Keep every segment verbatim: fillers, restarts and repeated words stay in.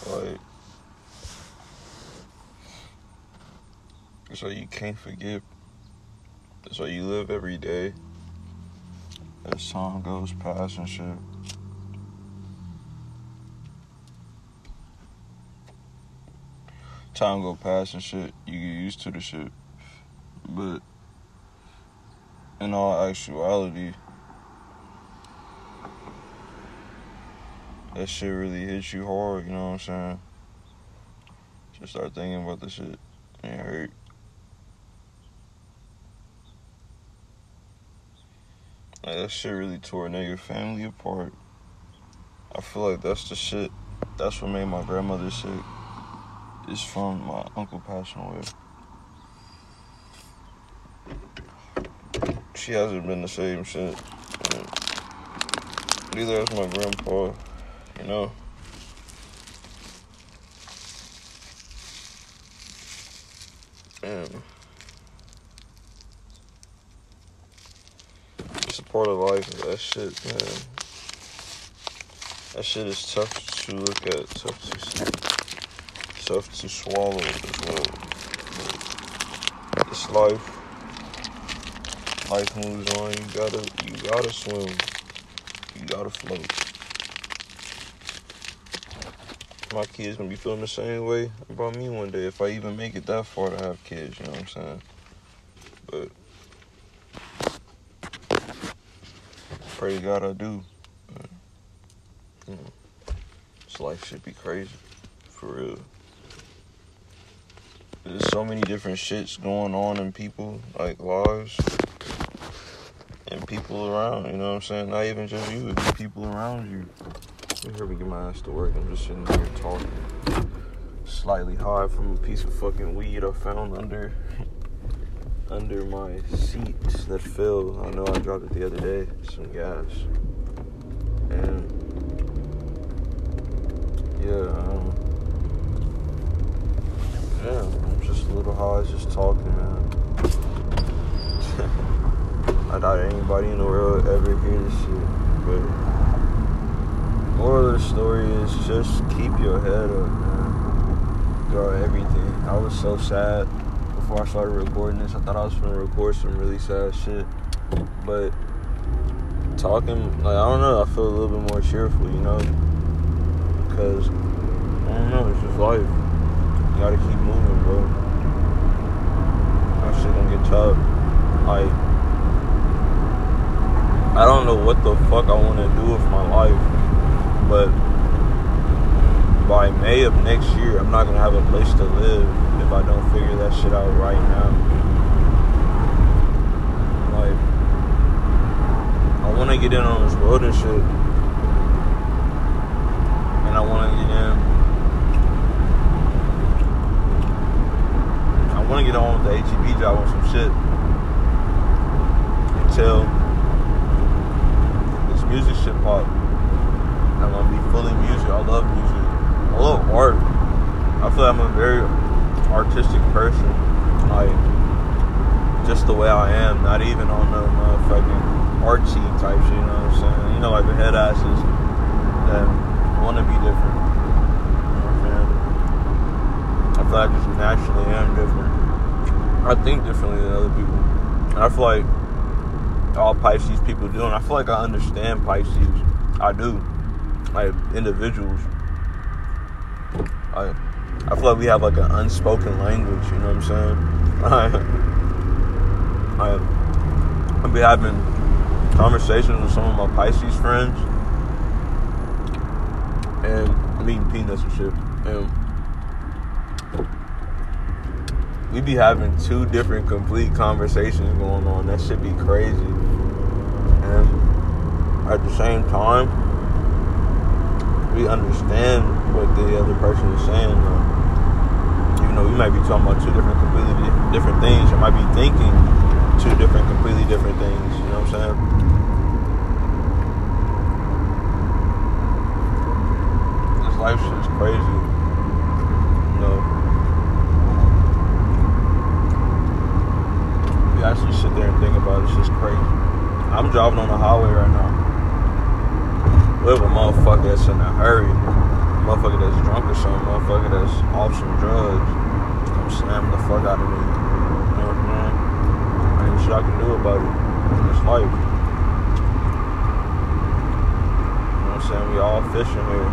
Like, it's like you can't forget. It's like you live every day as time goes past and shit. Time go past and shit, you get used to the shit. But in all actuality, that shit really hits you hard, you know what I'm saying? Just start thinking about the shit and it hurt. Like, that shit really tore a nigga family apart. I feel like that's the shit, that's what made my grandmother sick. It's from my uncle passing away. She hasn't been the same since. Neither has my grandpa, you know. And it's a part of life. That shit, man. That shit is tough to look at, tough to see. Tough to swallow as well. It's life. Life moves on. You gotta, you gotta swim. You gotta float. My kids gonna be feeling the same way about me one day if I even make it that far to have kids. You know what I'm saying? But pray to God I do. But, you know, this life should be crazy for real. There's so many different shits going on in people, like lives, and people around, you know what I'm saying? Not even just you, it's people around you. Here we get my ass to work. I'm just sitting here talking, slightly high from a piece of fucking weed I found under under my seat that fell. I know I dropped it the other day, some gas. And yeah, um, yeah, I'm just a little high, just talking, man. I doubt anybody in the world ever hear this shit, but moral of the story is just keep your head up, man, throughout everything. I was so sad before I started recording this. I thought I was gonna record some really sad shit, but talking, like, I don't know, I feel a little bit more cheerful, you know, because, I don't know, it's just life. You gotta keep moving, bro. That shit gonna get tough. Like, I don't know what the fuck I wanna do with my life, but by May of next year, I'm not gonna have a place to live if I don't figure that shit out right now. Like, I wanna get in on this road and shit, and I wanna get in. I wanna get on with the H E B job on some shit until this music shit pop. I'm gonna be fully music. I love music. I love art. I feel like I'm a very artistic person. Like, just the way I am. Not even on no motherfucking artsy type shit, you know what I'm saying? You know, like the head asses that want to be different. You know what I'm saying? I feel like I just naturally am different. I think differently than other people. And I feel like all Pisces people do. And I feel like I understand Pisces. I do. Like, individuals. I, I feel like we have like an unspoken language, you know what I'm saying? I, I, I've been having conversations with some of my Pisces friends, and I'm eating peanuts and shit, and we be having two different complete conversations going on. That shit be crazy. And at the same time, we understand what the other person is saying. Though. Even though we might be talking about two different, completely different things, or might be thinking two different, completely different things. You know what I'm saying? This life shit is crazy. You know, you actually sit there and think about it. It's just crazy. I'm driving on the highway right now with a motherfucker that's in a hurry. motherfucker that's drunk or something, motherfucker that's off some drugs, come slam the fuck out of me. You know what I'm saying? Ain't shit I can do about it. It's life. You know what I'm saying? We all fishing here.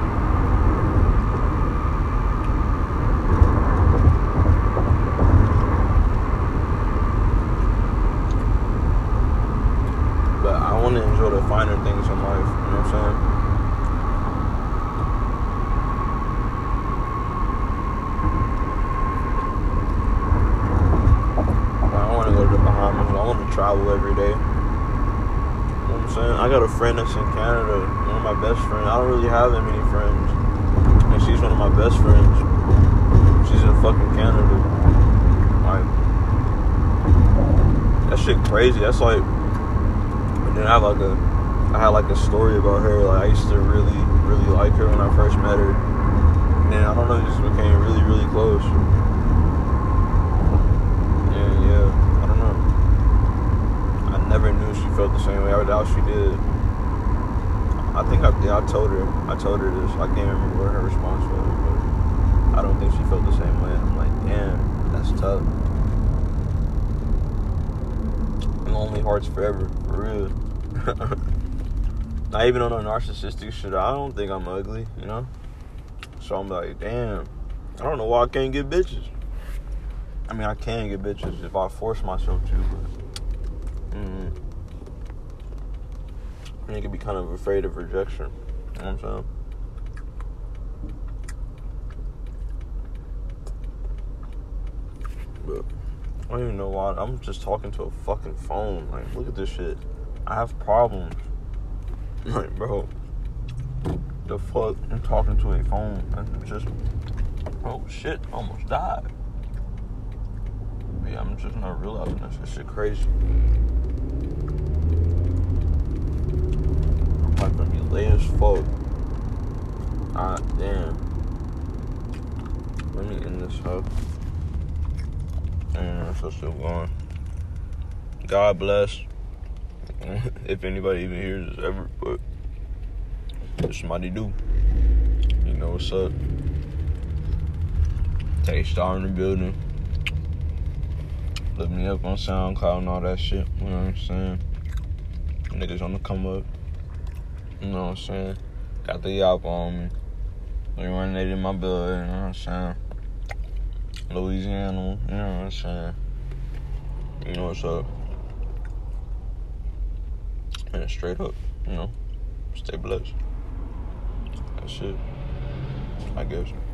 But I want to enjoy the finer things in life. You know what I'm saying? Travel every day. You know what I'm saying? I got a friend that's in Canada, one of my best friends. I don't really have that many friends. And she's one of my best friends. She's in fucking Canada. Like, that shit crazy. That's like, and then I have like a, I had like a story about her. Like, I used to really, really like her when I first met her. And then, I don't know, just became really, really close. And yeah. Never knew she felt the same way. I doubt she did. I think I, yeah, I told her. I told her this. I can't remember what her response was, but I don't think she felt the same way. I'm like, damn, that's tough. Lonely hearts forever, for real. Not even on a narcissistic shit. I don't think I'm ugly, you know. So I'm like, damn. I don't know why I can't get bitches. I mean, I can get bitches if I force myself to, but. Mm-hmm. And you can be kind of afraid of rejection. You know what I'm saying? But I don't even know why. I'm just talking to a fucking phone. Like, look at this shit. I have problems. Like, bro. The fuck? I'm talking to a phone. I'm just. Oh shit. Almost died. But yeah, I'm just not realizing this. This shit crazy. I'm gonna be late as fuck. Ah, damn. Let me end this up. And I'm still going. God bless. If anybody even hears this ever, but if somebody do, you know what's up. K-Star in the building. Look me up on SoundCloud and all that shit. You know what I'm saying? Niggas on the come up. You know what I'm saying? Got the yop on me. We running it in my blood, you know what I'm saying? Louisiana, you know what I'm saying? You know what's up? And straight up, you know, stay blessed. That's it, I guess.